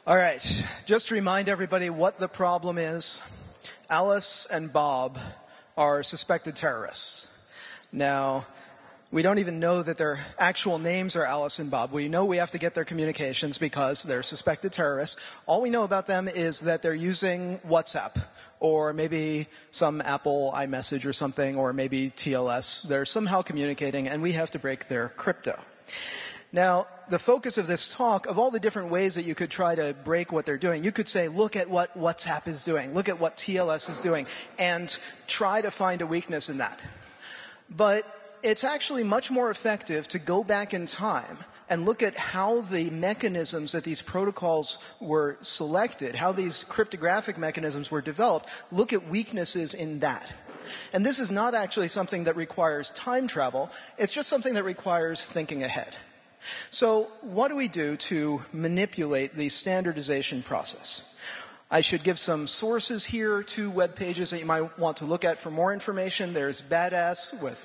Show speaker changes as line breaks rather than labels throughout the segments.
All right, just to remind everybody what the problem is, Alice and Bob are suspected terrorists. Now, we don't even know that their actual names are Alice and Bob. We know we have to get their communications because they're suspected terrorists. All we know about them is that they're using WhatsApp or maybe some Apple iMessage or something, or maybe TLS. They're somehow communicating, and we have to break their crypto. Now, the focus of this talk, of all the different ways that you could try to break what they're doing, you could say, look at what WhatsApp is doing, look at what TLS is doing, and try to find a weakness in that. But it's actually much more effective to go back in time and look at how the mechanisms that these protocols were selected, how these cryptographic mechanisms were developed, look at weaknesses in that. And this is not actually something that requires time travel. It's just something that requires thinking ahead. So what do we do to manipulate the standardization process? I should give some sources here, 2 web pages that you might want to look at for more information. There's Badass with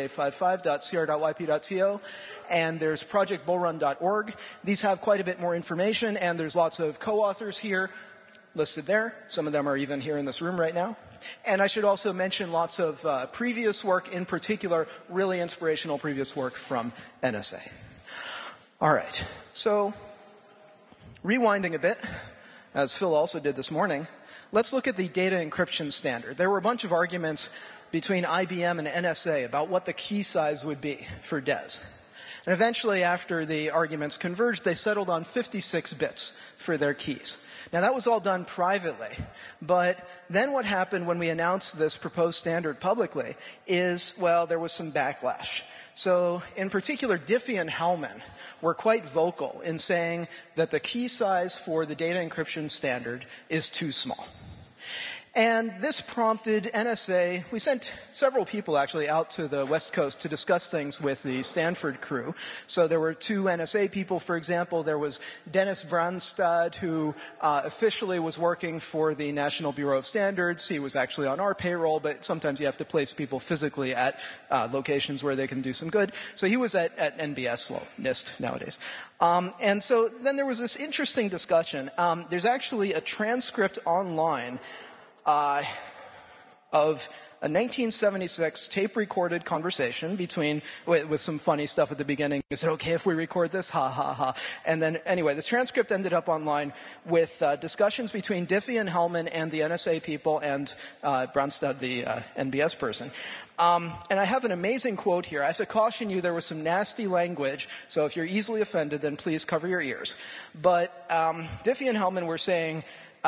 bada55.cr.yp.to, and there's projectbullrun.org. These have quite a bit more information, and there's lots of co-authors here listed there. Some of them are even here in this room right now. And I should also mention lots of previous work, in particular, really inspirational previous work from NSA. All right, so rewinding a bit, as Phil also did this morning, let's look at the data encryption standard. There were a bunch of arguments between IBM and NSA about what the key size would be for DES. And eventually, after the arguments converged, they settled on 56 bits for their keys. Now, that was all done privately. But then what happened when we announced this proposed standard publicly is, well, there was some backlash. So, in particular, Diffie and Hellman were quite vocal in saying that the key size for the data encryption standard is too small. And this prompted NSA, we sent several people actually out to the West Coast to discuss things with the Stanford crew. So there were 2 NSA people, for example. There was Dennis Brandstad, who officially was working for the National Bureau of Standards. He was actually on our payroll, but sometimes you have to place people physically at locations where they can do some good. So he was at NBS, well, NIST nowadays. And so then there was this interesting discussion. There's actually a transcript online of a 1976 tape-recorded conversation with some funny stuff at the beginning. Is it okay if we record this? Ha, ha, ha. And then, anyway, this transcript ended up online with discussions between Diffie and Hellman and the NSA people and Brandstad, the NBS person. And I have an amazing quote here. I have to caution you, there was some nasty language, so if you're easily offended, then please cover your ears. But Diffie and Hellman were saying,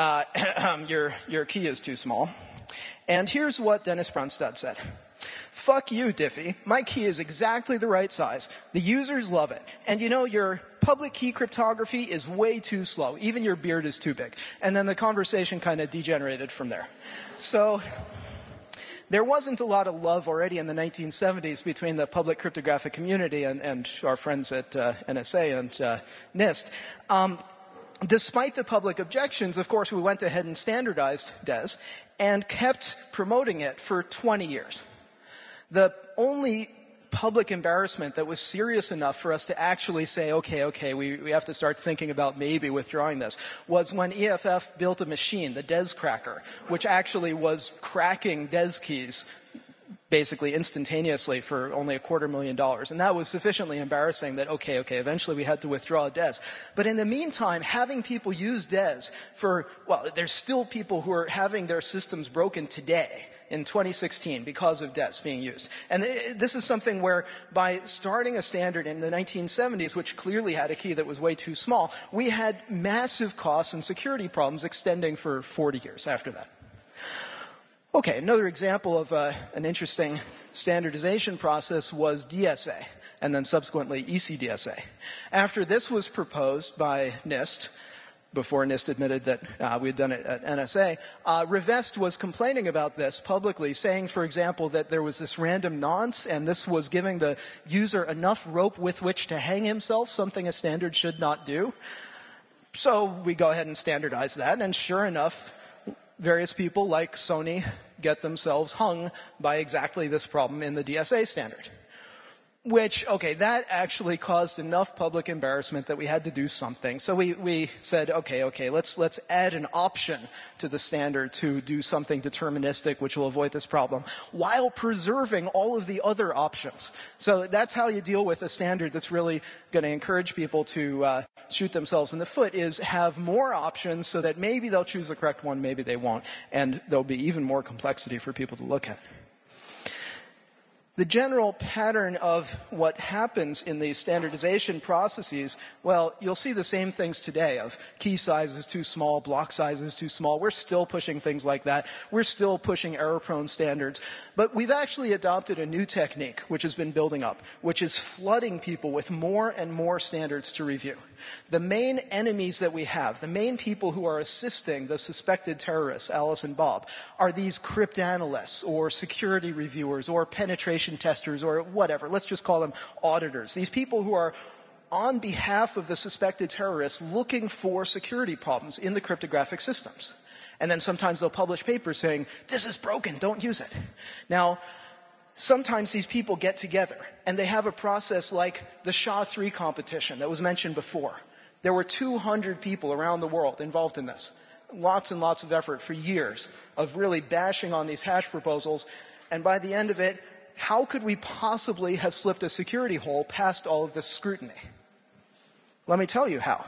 your key is too small. And here's what Dennis Brandstad said. Fuck you, Diffie. My key is exactly the right size. The users love it. And you know, your public key cryptography is way too slow. Even your beard is too big. And then the conversation kind of degenerated from there. So there wasn't a lot of love already in the 1970s between the public cryptographic community and our friends at NSA and NIST. Despite the public objections, of course, we went ahead and standardized DES and kept promoting it for 20 years. The only public embarrassment that was serious enough for us to actually say, okay, we have to start thinking about maybe withdrawing this, was when EFF built a machine, the DES cracker, which actually was cracking DES keys basically instantaneously for only $250,000. And that was sufficiently embarrassing that, okay, eventually we had to withdraw DES. But in the meantime, having people use DES there's still people who are having their systems broken today in 2016 because of DES being used. And this is something where by starting a standard in the 1970s, which clearly had a key that was way too small, we had massive costs and security problems extending for 40 years after that. Okay, another example of an interesting standardization process was DSA, and then subsequently ECDSA. After this was proposed by NIST, before NIST admitted that we had done it at NSA, Rivest was complaining about this publicly, saying, for example, that there was this random nonce, and this was giving the user enough rope with which to hang himself, something a standard should not do. So we go ahead and standardize that, and sure enough, various people like Sony get themselves hung by exactly this problem in the DSA standard. Which, okay, that actually caused enough public embarrassment that we had to do something. So we said, okay, let's add an option to the standard to do something deterministic which will avoid this problem, while preserving all of the other options. So that's how you deal with a standard that's really going to encourage people to shoot themselves in the foot, is have more options so that maybe they'll choose the correct one, maybe they won't, and there'll be even more complexity for people to look at. The general pattern of what happens in these standardization processes, well, you'll see the same things today of key sizes too small, block sizes too small. We're still pushing things like that. We're still pushing error-prone standards. But we've actually adopted a new technique, which has been building up, which is flooding people with more and more standards to review. The main enemies that we have, the main people who are assisting the suspected terrorists, Alice and Bob, are these cryptanalysts or security reviewers or penetration testers or whatever. Let's just call them auditors. These people who are on behalf of the suspected terrorists looking for security problems in the cryptographic systems. And then sometimes they'll publish papers saying, this is broken, don't use it. Now, sometimes these people get together and they have a process like the SHA-3 competition that was mentioned before. There were 200 people around the world involved in this. Lots and lots of effort for years of really bashing on these hash proposals. And by the end of it, how could we possibly have slipped a security hole past all of this scrutiny? Let me tell you how.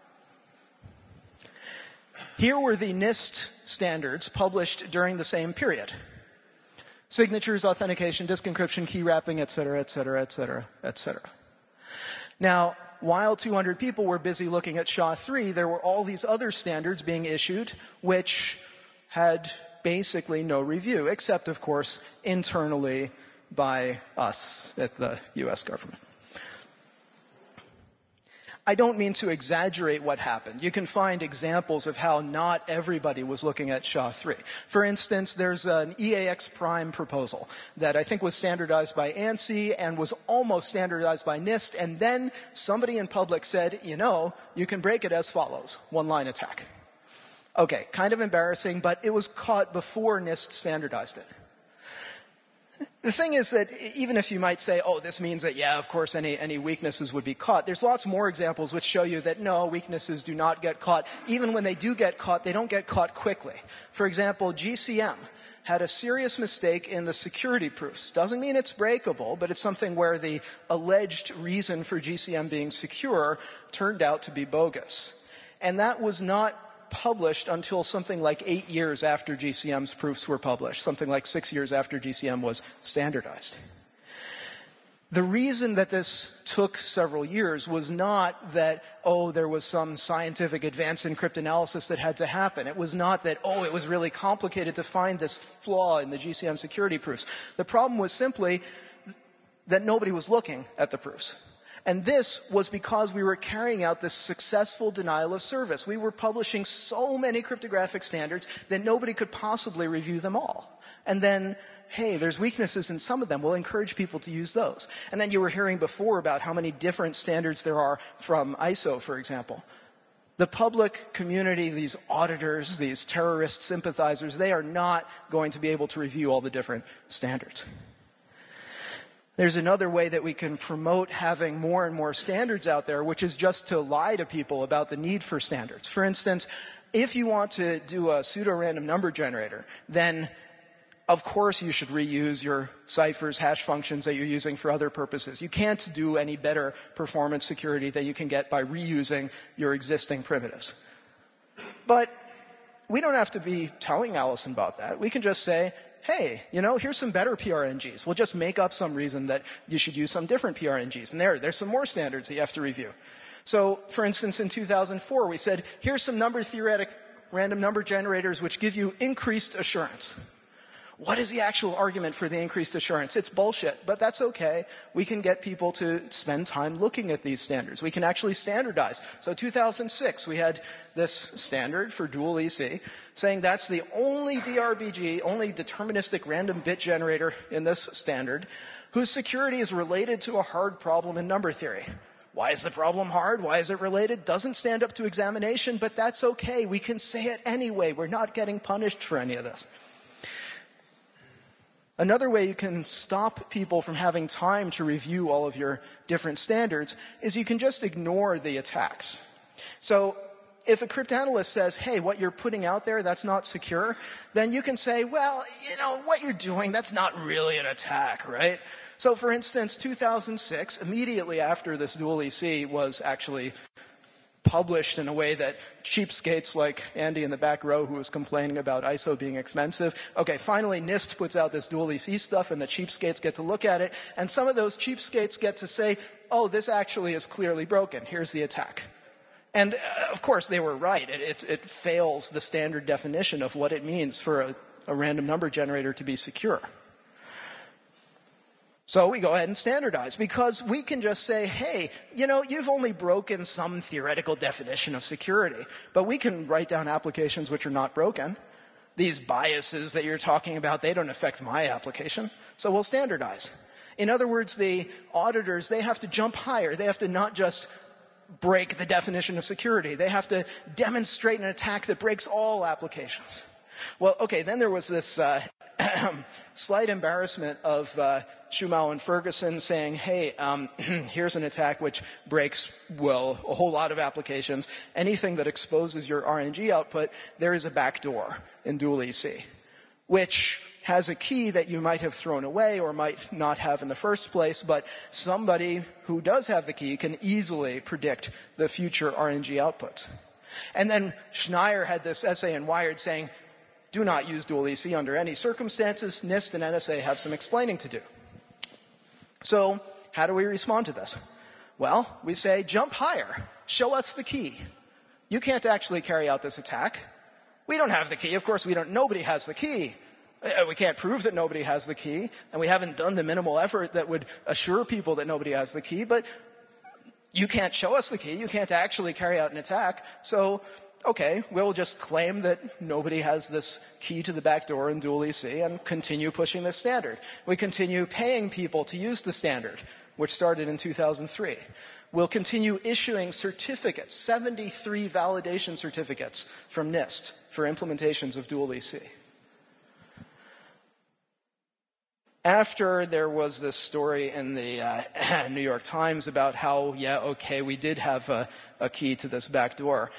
Here were the NIST standards published during the same period. Signatures, authentication, disk encryption, key wrapping, etc., etc., etc., etc. Now, while 200 people were busy looking at SHA-3, there were all these other standards being issued which had basically no review, except, of course, internally by us at the U.S. government. I don't mean to exaggerate what happened. You can find examples of how not everybody was looking at SHA-3. For instance, there's an EAX prime proposal that I think was standardized by ANSI and was almost standardized by NIST, and then somebody in public said, you can break it as follows, one-line attack. Okay, kind of embarrassing, but it was caught before NIST standardized it. The thing is that even if you might say, this means that, of course, any weaknesses would be caught, there's lots more examples which show you that no, weaknesses do not get caught. Even when they do get caught, they don't get caught quickly. For example, GCM had a serious mistake in the security proofs. Doesn't mean it's breakable, but it's something where the alleged reason for GCM being secure turned out to be bogus. And that was not published until something like 8 years after GCM's proofs were published, something like 6 years after GCM was standardized. The reason that this took several years was not that, there was some scientific advance in cryptanalysis that had to happen. It was not that, it was really complicated to find this flaw in the GCM security proofs. The problem was simply that nobody was looking at the proofs. And this was because we were carrying out this successful denial of service. We were publishing so many cryptographic standards that nobody could possibly review them all. And then, hey, there's weaknesses in some of them. We'll encourage people to use those. And then you were hearing before about how many different standards there are from ISO, for example. The public community, these auditors, these terrorist sympathizers, they are not going to be able to review all the different standards. There's another way that we can promote having more and more standards out there, which is just to lie to people about the need for standards. For instance, if you want to do a pseudo-random number generator, then of course you should reuse your ciphers, hash functions that you're using for other purposes. You can't do any better performance security than you can get by reusing your existing primitives. But we don't have to be telling Alice and Bob that. We can just say, hey, here's some better PRNGs. We'll just make up some reason that you should use some different PRNGs. And there's some more standards that you have to review. So, for instance, in 2004, we said, here's some number-theoretic random number generators which give you increased assurance. What is the actual argument for the increased assurance? It's bullshit, but that's okay. We can get people to spend time looking at these standards. We can actually standardize. So 2006, we had this standard for dual EC saying that's the only DRBG, only deterministic random bit generator in this standard, whose security is related to a hard problem in number theory. Why is the problem hard? Why is it related? Doesn't stand up to examination, but that's okay. We can say it anyway. We're not getting punished for any of this. Another way you can stop people from having time to review all of your different standards is you can just ignore the attacks. So if a cryptanalyst says, hey, what you're putting out there, that's not secure, then you can say, well, what you're doing, that's not really an attack, right? So for instance, 2006, immediately after this dual EC was actually published in a way that cheapskates like Andy in the back row who was complaining about ISO being expensive. Okay, finally NIST puts out this dual EC stuff and the cheapskates get to look at it, and some of those cheapskates get to say, oh, this actually is clearly broken. Here's the attack. And of course they were right. It fails the standard definition of what it means for a random number generator to be secure. So we go ahead and standardize because we can just say, hey, you've only broken some theoretical definition of security, but we can write down applications which are not broken. These biases that you're talking about, they don't affect my application, so we'll standardize. In other words, the auditors, they have to jump higher. They have to not just break the definition of security. They have to demonstrate an attack that breaks all applications. Well, okay, then there was this slight embarrassment of Shumao and Ferguson saying, hey, here's an attack which breaks, well, a whole lot of applications. Anything that exposes your RNG output, there is a backdoor in dual EC, which has a key that you might have thrown away or might not have in the first place, but somebody who does have the key can easily predict the future RNG outputs. And then Schneier had this essay in Wired saying, do not use dual EC under any circumstances. NIST and NSA have some explaining to do. So how do we respond to this? Well, we say, jump higher. Show us the key. You can't actually carry out this attack. We don't have the key. Of course, nobody has the key. We can't prove that nobody has the key, and we haven't done the minimal effort that would assure people that nobody has the key, but you can't show us the key. You can't actually carry out an attack. So okay, we'll just claim that nobody has this key to the back door in dual EC and continue pushing this standard. We continue paying people to use the standard, which started in 2003. We'll continue issuing certificates, 73 validation certificates from NIST for implementations of dual EC. After there was this story in the New York Times about how, yeah, okay, we did have a key to this back door,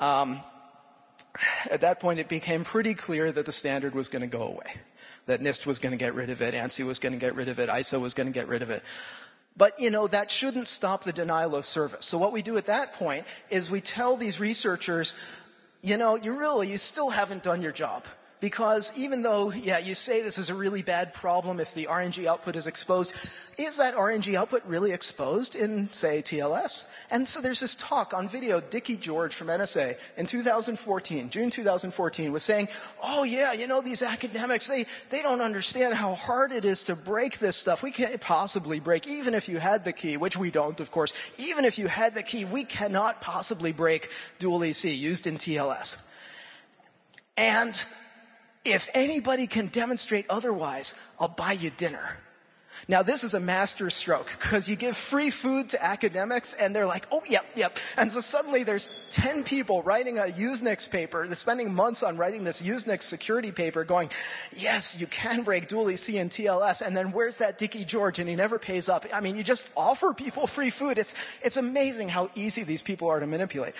at that point, it became pretty clear that the standard was going to go away, that NIST was going to get rid of it, ANSI was going to get rid of it, ISO was going to get rid of it. But, that shouldn't stop the denial of service. So what we do at that point is we tell these researchers, you still haven't done your job. Because even though, you say this is a really bad problem if the RNG output is exposed, is that RNG output really exposed in, say, TLS? And so there's this talk on video, Dickie George from NSA in 2014, June 2014, was saying, oh yeah, these academics, they don't understand how hard it is to break this stuff. We can't possibly break, even if you had the key, which we don't, of course. Even if you had the key, we cannot possibly break dual EC used in TLS. And if anybody can demonstrate otherwise, I'll buy you dinner. Now, this is a master stroke because you give free food to academics and they're like, oh, yep. And so suddenly there's 10 people writing a Usenix paper. They're spending months on writing this Usenix security paper going, yes, you can break dual EC and TLS. And then where's that Dickie George? And he never pays up. I mean, you just offer people free food. It's amazing how easy these people are to manipulate.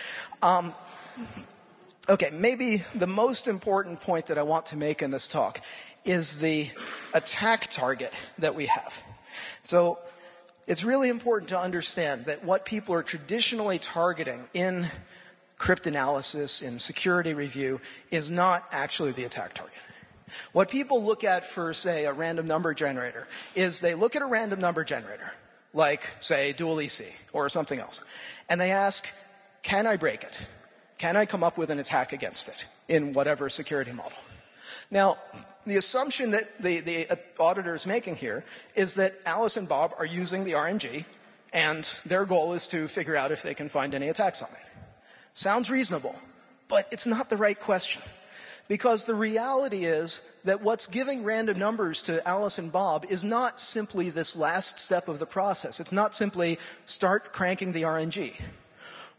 Okay, maybe the most important point that I want to make in this talk is the attack target that we have. So it's really important to understand that what people are traditionally targeting in cryptanalysis, in security review, is not actually the attack target. What people look at for, say, a random number generator is they look at a random number generator, like, say, dual EC or something else, and they ask, can I break it? Can I come up with an attack against it in whatever security model? Now, the assumption that the auditor is making here is that Alice and Bob are using the RNG, and their goal is to figure out if they can find any attacks on it. Sounds reasonable, but it's not the right question. Because the reality is that what's giving random numbers to Alice and Bob is not simply this last step of the process. It's not simply start cranking the RNG.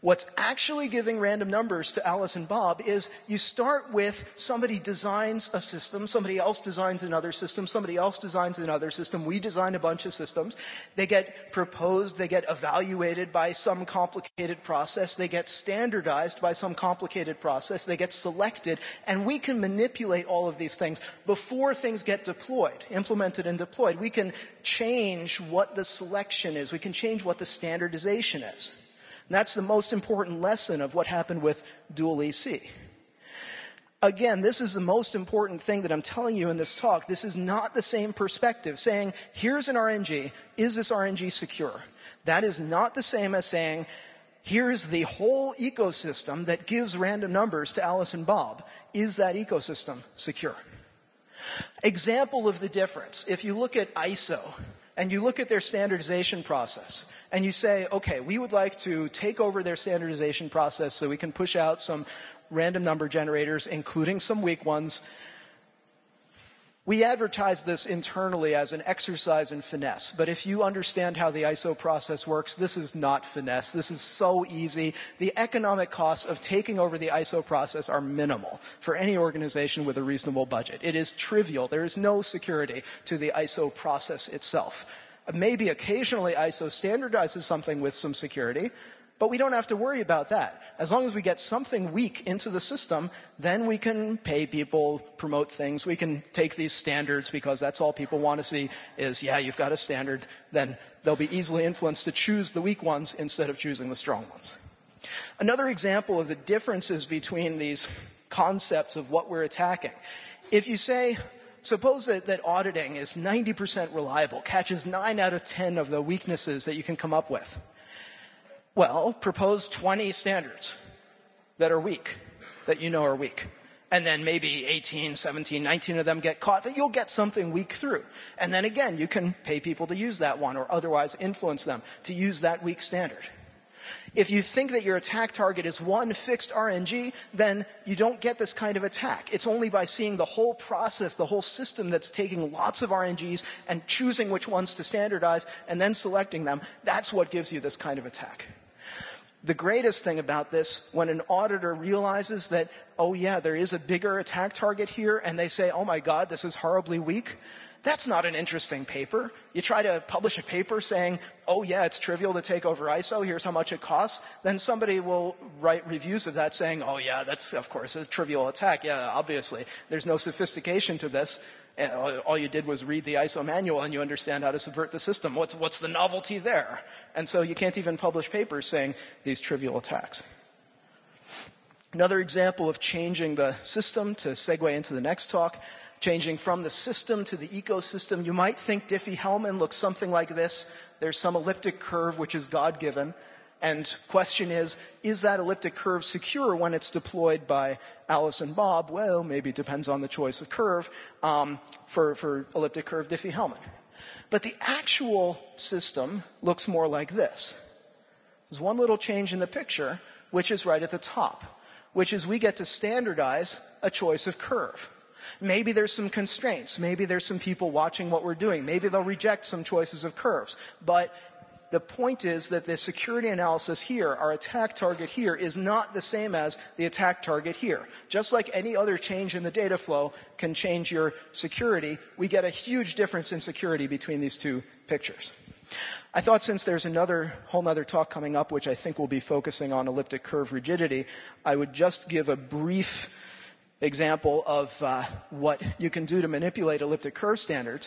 What's actually giving random numbers to Alice and Bob is you start with somebody designs a system, somebody else designs another system, somebody else designs another system, we design a bunch of systems. They get proposed, they get evaluated by some complicated process, they get standardized by some complicated process, they get selected, and we can manipulate all of these things before things get deployed, implemented and deployed. We can change what the selection is, we can change what the standardization is. And that's the most important lesson of what happened with dual EC. Again, this is the most important thing that I'm telling you in this talk. This is not the same perspective. Saying, here's an RNG, is this RNG secure? That is not the same as saying, here's the whole ecosystem that gives random numbers to Alice and Bob. Is that ecosystem secure? Example of the difference. If you look at ISO, and you look at their standardization process, and you say, okay, we would like to take over their standardization process so we can push out some random number generators, including some weak ones. We advertise this internally as an exercise in finesse, but if you understand how the ISO process works, this is not finesse. This is so easy. The economic costs of taking over the ISO process are minimal for any organization with a reasonable budget. It is trivial. There is no security to the ISO process itself. Maybe occasionally ISO standardizes something with some security, but we don't have to worry about that. As long as we get something weak into the system, then we can pay people, promote things. We can take these standards because that's all people want to see is, yeah, you've got a standard. Then they'll be easily influenced to choose the weak ones instead of choosing the strong ones. Another example of the differences between these concepts of what we're attacking. If you say, suppose that auditing is 90% reliable, catches 9 out of 10 of the weaknesses that you can come up with. Well, propose 20 standards that are weak, that you know are weak. And then maybe 18, 17, 19 of them get caught, but you'll get something weak through. And then again, you can pay people to use that one or otherwise influence them to use that weak standard. If you think that your attack target is one fixed RNG, then you don't get this kind of attack. It's only by seeing the whole process, the whole system that's taking lots of RNGs and choosing which ones to standardize and then selecting them. That's what gives you this kind of attack. The greatest thing about this, when an auditor realizes that, oh yeah, there is a bigger attack target here, and they say, oh my God, this is horribly weak, that's not an interesting paper. You try to publish a paper saying, oh yeah, it's trivial to take over ISO, here's how much it costs, then somebody will write reviews of that saying, oh yeah, that's of course a trivial attack. Yeah, obviously. There's no sophistication to this. All you did was read the ISO manual and you understand how to subvert the system. What's the novelty there? And so you can't even publish papers saying these trivial attacks. Another example of changing the system, to segue into the next talk, changing from the system to the ecosystem. You might think Diffie-Hellman looks something like this. There's some elliptic curve which is God-given. And question is that elliptic curve secure when it's deployed by Alice and Bob? Well, maybe it depends on the choice of curve for elliptic curve Diffie-Hellman. But the actual system looks more like this. There's one little change in the picture, which is right at the top, which is we get to standardize a choice of curve. Maybe there's some constraints. Maybe there's some people watching what we're doing. Maybe they'll reject some choices of curves. But the point is that the security analysis here, our attack target here, is not the same as the attack target here. Just like any other change in the data flow can change your security, we get a huge difference in security between these two pictures. I thought since there's whole nother talk coming up, which I think will be focusing on elliptic curve rigidity, I would just give a brief example of what you can do to manipulate elliptic curve standards.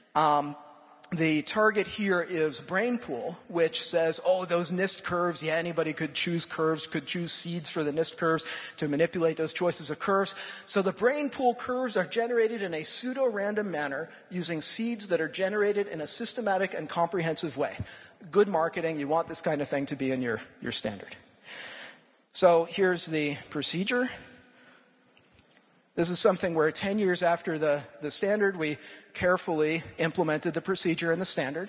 The target here is Brainpool, which says, oh, those NIST curves, yeah, anybody could choose curves, could choose seeds for the NIST curves to manipulate those choices of curves. So the Brainpool curves are generated in a pseudo-random manner using seeds that are generated in a systematic and comprehensive way. Good marketing, you want this kind of thing to be in your standard. So here's the procedure. This is something where 10 years after the standard, we carefully implemented the procedure in the standard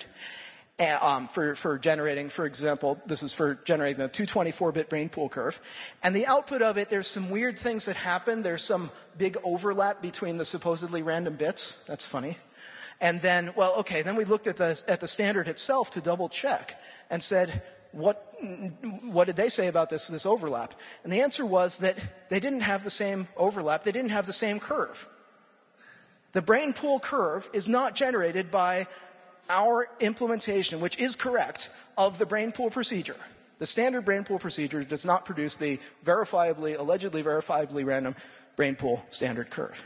for generating, for example, this is for generating the 224-bit Brainpool curve. And the output of it, there's some weird things that happen. There's some big overlap between the supposedly random bits. That's funny. And then, well, okay, then we looked at the standard itself to double check and said, what did they say about this overlap? And the answer was that they didn't have the same overlap. They didn't have the same curve. The brain pool curve is not generated by our implementation, which is correct, of the brain pool procedure. The standard brain pool procedure does not produce the allegedly verifiably random brain pool standard curve.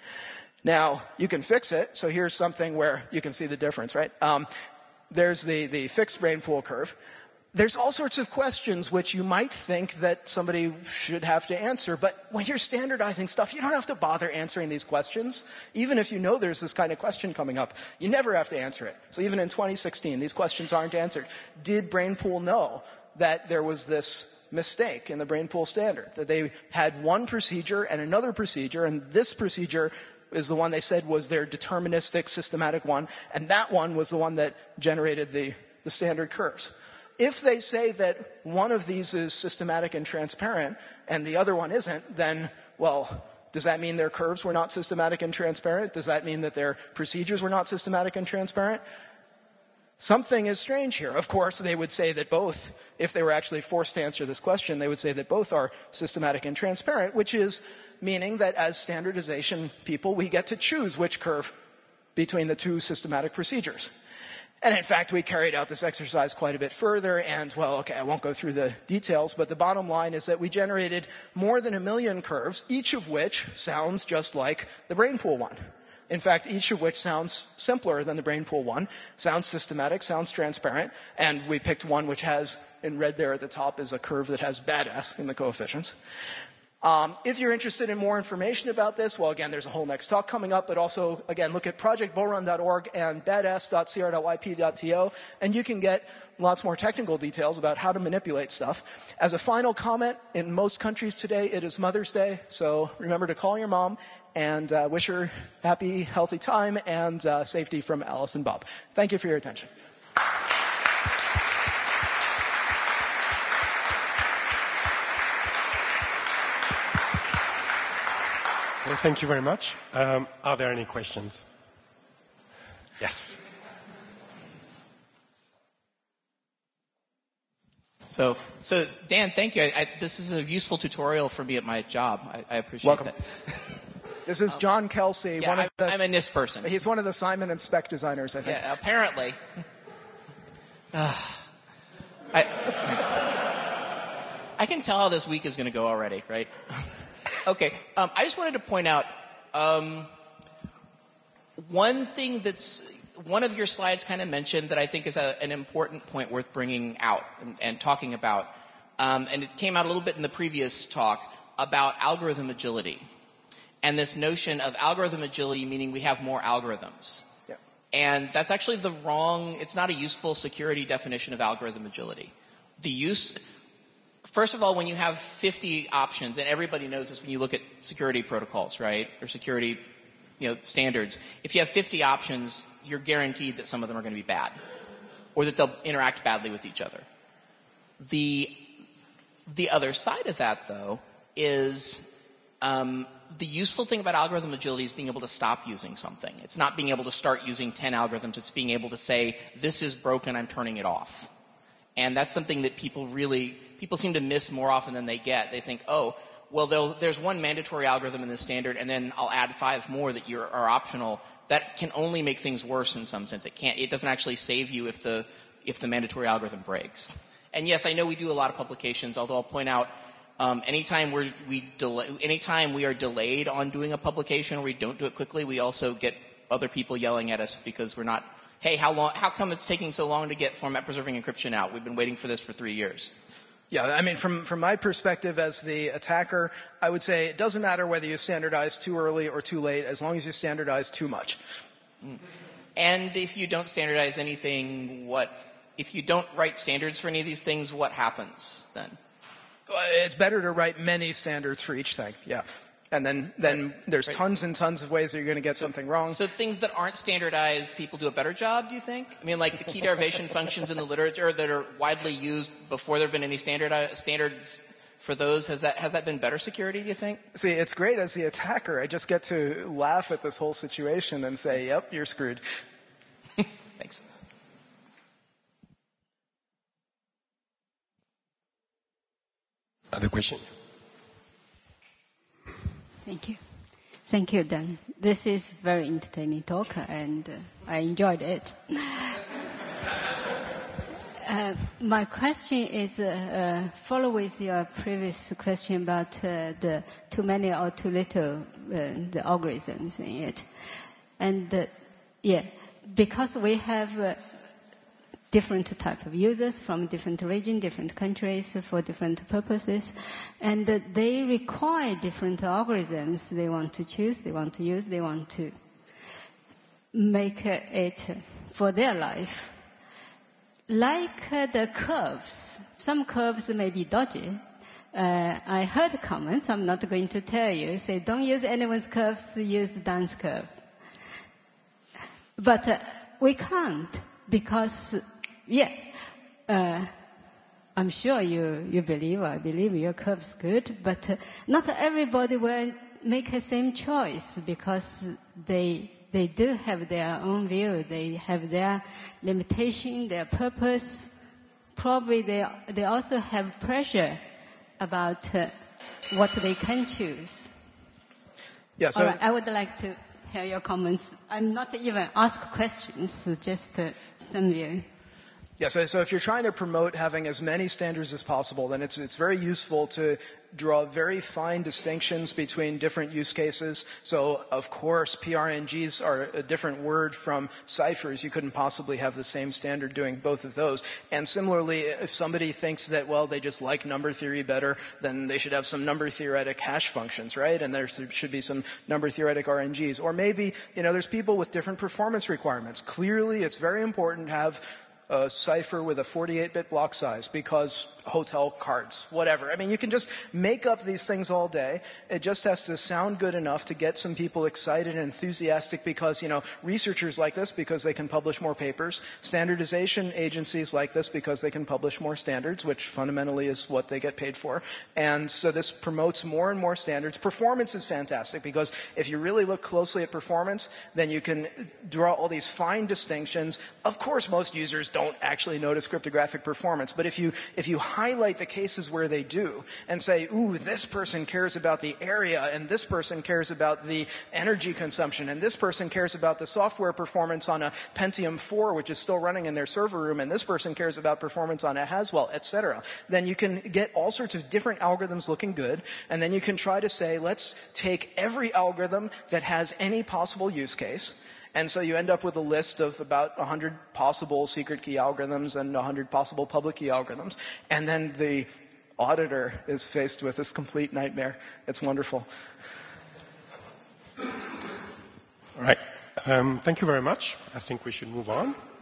Now, you can fix it. So here's something where you can see the difference, right? There's the fixed brain pool curve. There's all sorts of questions which you might think that somebody should have to answer, but when you're standardizing stuff, you don't have to bother answering these questions. Even if you know there's this kind of question coming up, you never have to answer it. So even in 2016, these questions aren't answered. Did Brainpool know that there was this mistake in the Brainpool standard, that they had one procedure and another procedure, and this procedure is the one they said was their deterministic systematic one, and that one was the one that generated the standard curves? If they say that one of these is systematic and transparent and the other one isn't, then, well, does that mean their curves were not systematic and transparent? Does that mean that their procedures were not systematic and transparent? Something is strange here. Of course, they would say that both, if they were actually forced to answer this question, they would say that both are systematic and transparent, which is meaning that as standardization people, we get to choose which curve between the two systematic procedures. And in fact, we carried out this exercise quite a bit further, and, well, okay, I won't go through the details, but the bottom line is that we generated more than 1 million curves, each of which sounds just like the Brainpool one. In fact, each of which sounds simpler than the Brainpool one, sounds systematic, sounds transparent, and we picked one which has, in red there at the top, is a curve that has badass in the coefficients. If you're interested in more information about this, well, again, there's a whole next talk coming up, but also, again, look at projectbullrun.org and badass.cr.yp.to, and you can get lots more technical details about how to manipulate stuff. As a final comment, in most countries today, it is Mother's Day, so remember to call your mom and wish her happy, healthy time and safety from Alice and Bob. Thank you for your attention.
Well, thank you very much. Are there any questions? Yes.
So Dan, thank you. This is a useful tutorial for me at my job. I appreciate
Welcome.
that.
This is John Kelsey.
Yeah, I'm a NIST person.
He's one of the Simon and Spec designers, I think.
Yeah, apparently. I can tell how this week is going to go already, right? Okay. I just wanted to point out one thing that's one of your slides kind of mentioned that I think is an important point worth bringing out and talking about. And it came out a little bit in the previous talk about algorithm agility. And this notion of algorithm agility meaning we have more algorithms.
Yeah.
And that's actually it's not a useful security definition of algorithm agility. First of all, when you have 50 options, and everybody knows this when you look at security protocols, right, or security, standards, if you have 50 options, you're guaranteed that some of them are going to be bad, or that they'll interact badly with each other. The other side of that, though, is the useful thing about algorithm agility is being able to stop using something. It's not being able to start using 10 algorithms. It's being able to say, this is broken, I'm turning it off. And that's something that people seem to miss more often than they get. They think, oh, well, there's one mandatory algorithm in the standard, and then I'll add 5 more that are optional. That can only make things worse in some sense. It doesn't actually save you if the mandatory algorithm breaks. And yes, I know we do a lot of publications, although I'll point out, anytime we are delayed on doing a publication or we don't do it quickly, we also get other people yelling at us because we're not, hey, how come it's taking so long to get format preserving encryption out? We've been waiting for this for 3 years.
Yeah, I mean, from my perspective as the attacker, I would say it doesn't matter whether you standardize too early or too late, as long as you standardize too much.
And if you don't standardize anything, if you don't write standards for any of these things, what happens then?
It's better to write many standards for each thing, yeah. And then there's tons and tons of ways that you're going to get something wrong.
So things that aren't standardized, people do a better job, do you think? I mean, like the key derivation functions in the literature that are widely used before there have been any standards for those, has that been better security, do you think?
See, it's great as the attacker. I just get to laugh at this whole situation and say, yep, you're screwed.
Thanks.
Other question?
Thank you. Thank you, Dan. This is very entertaining talk, and I enjoyed it. My question is follow with your previous question about the too many or too little the algorithms in it, and because we have different type of users from different regions, different countries for different purposes, and they require different algorithms they want to choose, they want to use, they want to make it for their life. Like the curves, some curves may be dodgy. I heard comments, I'm not going to tell you, say don't use anyone's curves, use Dan's curve. But we can't because, I'm sure you believe, I believe your curve's good, but not everybody will make the same choice because they do have their own view. They have their limitation, their purpose. Probably they also have pressure about what they can choose.
Yeah, so
all right, I would like to hear your comments. I'm not even ask questions, just some view.
Yeah, so if you're trying to promote having as many standards as possible, then it's very useful to draw very fine distinctions between different use cases. So, of course, PRNGs are a different word from ciphers. You couldn't possibly have the same standard doing both of those. And similarly, if somebody thinks that, well, they just like number theory better, then they should have some number theoretic hash functions, right? And there should be some number theoretic RNGs. Or maybe, there's people with different performance requirements. Clearly, it's very important to have a cipher with a 48-bit block size because hotel cards, whatever. I mean, you can just make up these things all day. It just has to sound good enough to get some people excited and enthusiastic because, researchers like this because they can publish more papers. Standardization agencies like this because they can publish more standards, which fundamentally is what they get paid for. And so this promotes more and more standards. Performance is fantastic because if you really look closely at performance, then you can draw all these fine distinctions. Of course, most users don't actually notice cryptographic performance, but if you highlight the cases where they do and say, ooh, this person cares about the area and this person cares about the energy consumption and this person cares about the software performance on a Pentium 4 which is still running in their server room and this person cares about performance on a Haswell, etc., then you can get all sorts of different algorithms looking good, and then you can try to say, let's take every algorithm that has any possible use case. And so you end up with a list of about 100 possible secret key algorithms and 100 possible public key algorithms. And then the auditor is faced with this complete nightmare. It's wonderful.
All right. Thank you very much. I think we should move on.